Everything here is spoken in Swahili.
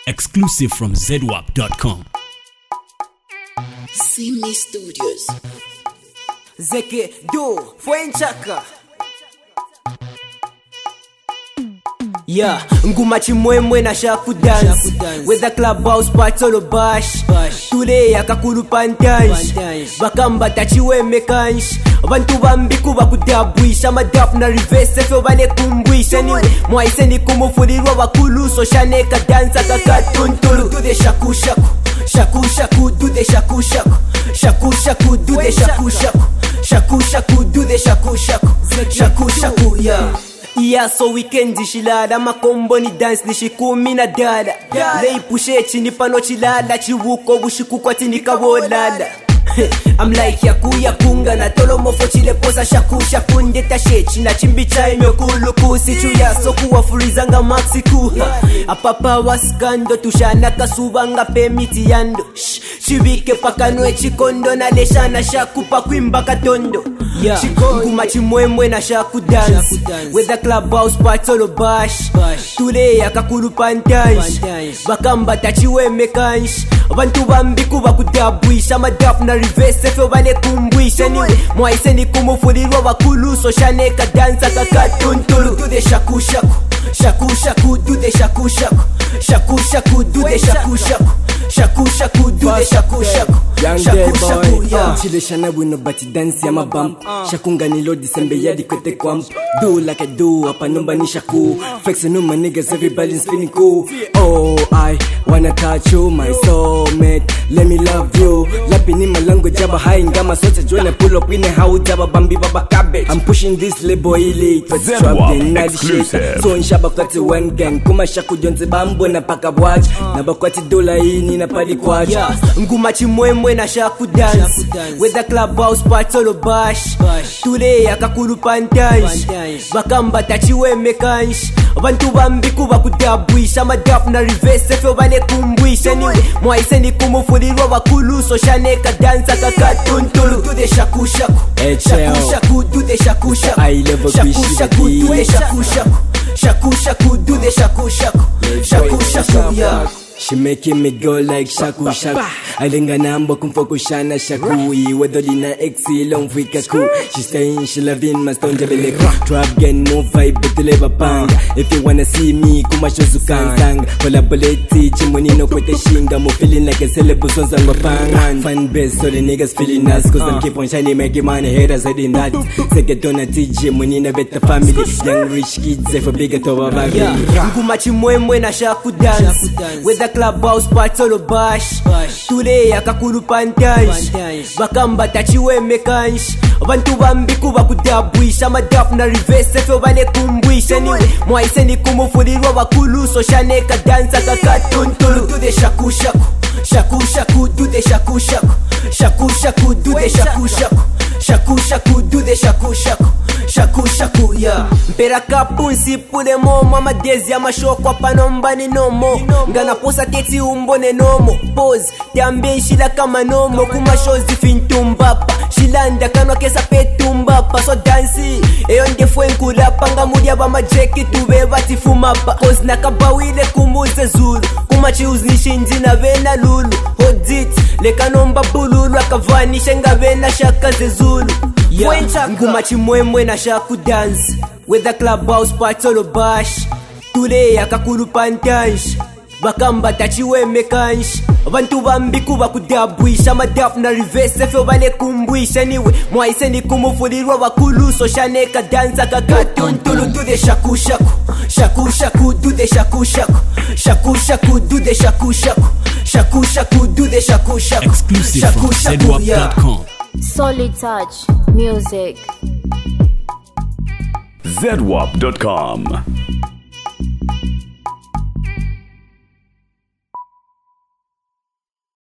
Exclusive from ZWAP.com. Simi Studios. Zeke do Fwenchaka. Yeah, nguma chimwemwe na shaku dance. With the clubhouse party all bash. Today akakulu pantanj. Bakamba tachiwe mekansh. Abantu bambi kuba kudabwisha madap na reverse fe bale kumbwisha ni mwaise ni kumufulirwa bakulu so shaneka dance akakatuntulu do the shaku shaku. Shaku shaku do the shaku shaku. Shaku shaku do the shaku shaku. Shaku shaku do the shaku shaku. Shaku shaku yeah. Yeah, so weekend shilala makombo ni dance ni shikumi na dada. Lei pushe chini pano chilala chiwuko bushiku kwa tini kabolala. I'm like yakunga na tolo mofo chile posa shaku ndeta shechi na chimbi chai myokulu kusichu ya soku wafurizanga maxiku. Apapa waskando tushana kasubanga pemiti yando. Chibike pakanwe chikondo na leshana shaku pa kwimba katondo. Nguma chimwemwe na shaku dance. With the clubhouse party all bash. Today akakulu pantanj. Bakamba tachiwe mekansh. Abantu bambi kuba kudabwisha madap na reverse fe bale kumbwisha ni mwaise ni kumufulirwa bakulu so shaneka dance akakatuntulu do the shaku shaku. Shaku shaku do the shaku shaku. Shaku shaku do the shaku shaku. Shaku shaku do the shaku shaku. Shaku shaku yeah. Chile shana wino bati dance ya mabam. Shakunga ni lodi sembe yadi kwete kwamp. Do like I do apa numba ni shaku. Flexing on my niggas everybody's feeling cool. Oh I wanna touch you my soulmate. Let me love you. Lapping in my language jaba high ngama sote join pull up in a house jaba bambi baba cabbage. I'm pushing this label elite. Exclusive. So in shaba kwati one gang. Kuma shaku jonze bambo na paka watch. Na bakwati dola ini na padi kwach. Nguma chimwemwe na shaku dance. With the clubhouse party all bash. Today akakulu pantanj. Bakamba tachiwe mekansh. Abantu bambi kuba kudabwisha madap na reverse fe bale kumbwisha ni mwaise ni kumufulirwa bakulu so shaneka dance akakatuntulu do the shaku shaku. Shaku shaku do the shaku shaku. Shaku shaku do the shaku shaku. Shaku shaku do the shaku shaku. Shaku shaku yeah. She making me go like shaku shaku. Alenga namba kumfoko shana shaku. Iwedoli na exi long fika ku. She saying she loving my stone jabele. Trap gen move vibe betuleba panga. If you wanna see me kuma shozu kansanga. Collaborate chimonino kwete shinga. Mo feeling like a celeb sonza ngopanga. Fan base so the niggas feeling us. Cause them keep on shining making money. Haters heading that. Seketona TJ monina better family. Young rich kids for bigger to baby. Nguma chimwemwe na shaku dance. With the clubhouse party all bash. Today akakulu pantanj. Bakamba tachiwe mekansh. Abantu bambi kuba kudabwisha madap na reverse fe bale kumbwisha ni mwaise ni kumufulirwa bakulu so shaneka dance akakatuntulu do the shaku shaku. Shaku shaku do the shaku shaku. Shaku shaku do the shaku shaku. Shaku shaku do the shaku shaku. Shaku shaku yeah. Mpera kapunsi pule momo amadezi amashoko apanomba ni nomo. Ngana posa teti umbone nomo. Pose tiambie shila kama nomo. Kuma shows fintumbapa. Shilanda kanwa kesa petumbapa. So dansi eyo ndefwe nkulapa. Ngamudia ba majeki tuwe bati fumapa. Cause nakabawile kumuze zulu. Kuma chiuzi nishinji na vena lulu. Hodit leka nomba bululu. Akavanisha nga vena shaka ze zulu. Nguma chimwemwe na shaku dance. With the clubhouse party all bash. Today akakulu pantanj. Bakamba tachiwe mekansh. Abantu bambi kuba kudabwisha madap na reverse fe bale kumbwisha niwe mwaise ni kumufulirwa bakulu so shaneka dance akakatuntulu do the shaku shaku. Shaku shaku do the shaku shaku. Shaku shaku do the shaku shaku. Shaku shaku do the shaku shaku. Exclusive from ZWAP.com. Solid Touch Music. ZWAP.com.